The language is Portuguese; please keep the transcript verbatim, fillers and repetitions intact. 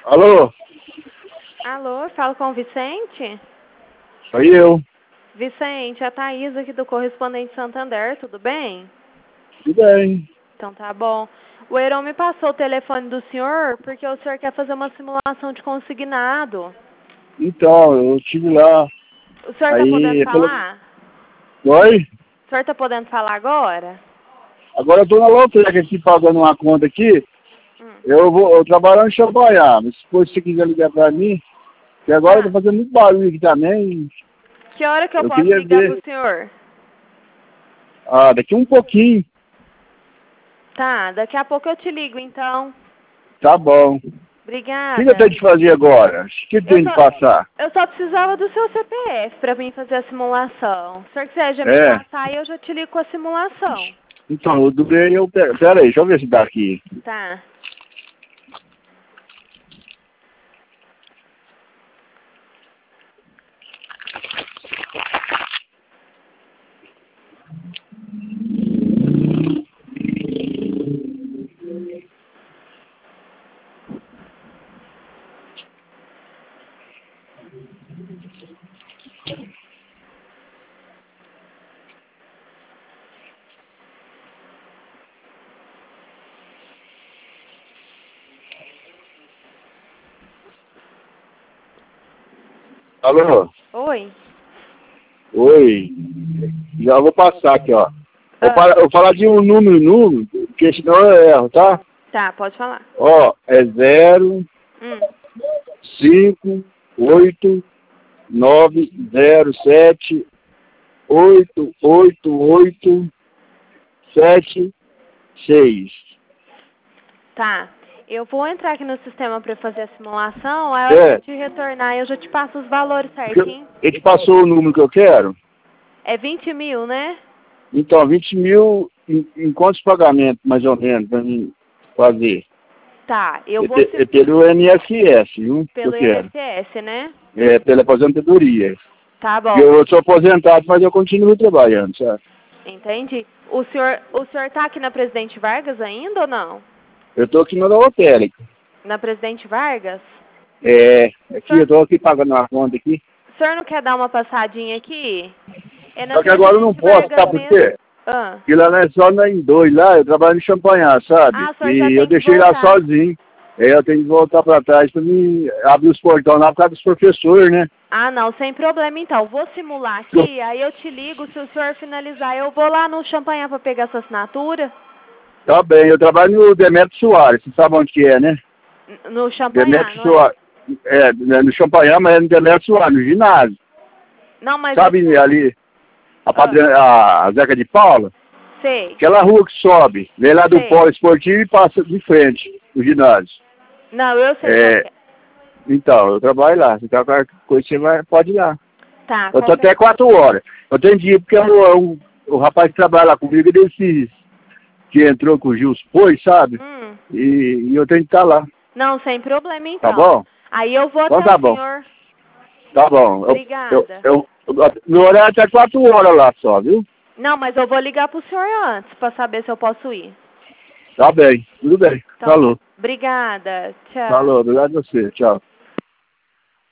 Alô? Alô, falo com o Vicente? Sou eu. Vicente, a Thaís aqui do Correspondente Santander, tudo bem? Tudo bem. Então tá bom. O Heron me passou o telefone do senhor porque o senhor quer fazer uma simulação de consignado. Então, eu estive lá. O senhor tá podendo Aí, pelo... falar? Oi? O senhor tá podendo falar agora? Agora eu tô na Lotreca aqui pagando uma conta aqui. Hum. Eu vou eu trabalho em Champagnat, mas depois se você quiser ligar pra mim, que agora eu tô Tá. fazendo muito barulho aqui também. Que hora que eu, Eu posso queria ligar ver. pro senhor? Ah, daqui um pouquinho. Tá, daqui a pouco eu te ligo então. Tá bom. O que eu tenho Obrigada. de fazer agora? O que eu Eu tenho de só, passar? eu só precisava do seu C P F pra mim fazer a simulação. Se o senhor quiser já me É. passar, eu já te ligo com a simulação. Então, o do bem eu pego. Pera aí, deixa eu ver se dá aqui. Tá. Alô? Oi. Oi. Já vou passar aqui, ó. Vou, Ah, para, vou falar de um número, número, porque senão eu erro, tá? tá, pode falar. Ó, é zero, Hum. cinco, oito, nove, zero, sete, oito, oito, oito, sete, seis. Tá. Eu vou entrar aqui no sistema pra fazer a simulação, aí a hora que É, eu te retornar eu já te passo os valores porque certinho. ele passou o número que eu quero. É vinte mil, né? Então, vinte mil em, em quantos pagamentos, mais ou menos, pra mim fazer? Tá, eu É, vou pe- se... é pelo I N S S, viu? Que eu pelo quero. I N S S, né? É pela aposentadoria. Tá bom. Eu sou aposentado, mas eu continuo trabalhando, sabe? Entendi. O senhor, o senhor tá aqui na Presidente Vargas ainda ou não? Eu tô aqui na lotérica. Na Presidente Vargas? É, O aqui, senhor, eu tô aqui pagando uma conta aqui. o senhor não quer dar uma passadinha aqui? É na Só que agora eu não Presidente posso, Vargas sabe por mesmo. quê? Ah. Porque lá não é só na em dois lá, eu trabalho em Champagnat, sabe? Ah, o senhor já E eu tem que deixei lá voltar. sozinho. É, eu tenho que voltar pra trás pra mim abrir os portões lá por causa dos professores, né? Ah, não, sem problema então. Vou simular aqui, aí eu te ligo, se o senhor finalizar, eu vou lá no Champanhar pra pegar sua assinatura. Tá bem, eu trabalho no Demetrio Soares, você sabe onde que é, né? N- No Champanhar, Demetrio não é? Soares. É, né, no Champagnat, mas é no Demetrio Soares, no ginásio. Não, mas Sabe o senhor... ali, a, Ah, padre... a Zeca de Paula? sei, Aquela rua que sobe, vem lá do sei. polo esportivo e passa de frente, o ginásio. Não, eu sei qual É, que é. então, eu trabalho lá. Se qualquer coisa, você vai, pode ir lá. Tá, Eu tô qualquer até quatro horas. Eu tenho dia porque o, o, o rapaz que trabalha lá comigo, ele disse que entrou com o Gils Poi, sabe? Hum. E, e eu tenho que estar lá. Não, sem problema Tá então. bom? Aí eu vou Então até tá o bom. senhor. Tá bom. Eu, eu, Obrigada. eu, eu, meu horário é até quatro horas lá só, viu? Não, mas eu vou ligar pro senhor antes pra saber se eu posso ir. Tá bem. Tudo bem. Então, Falou. obrigada. Tchau. Falou. Obrigado a você. Tchau.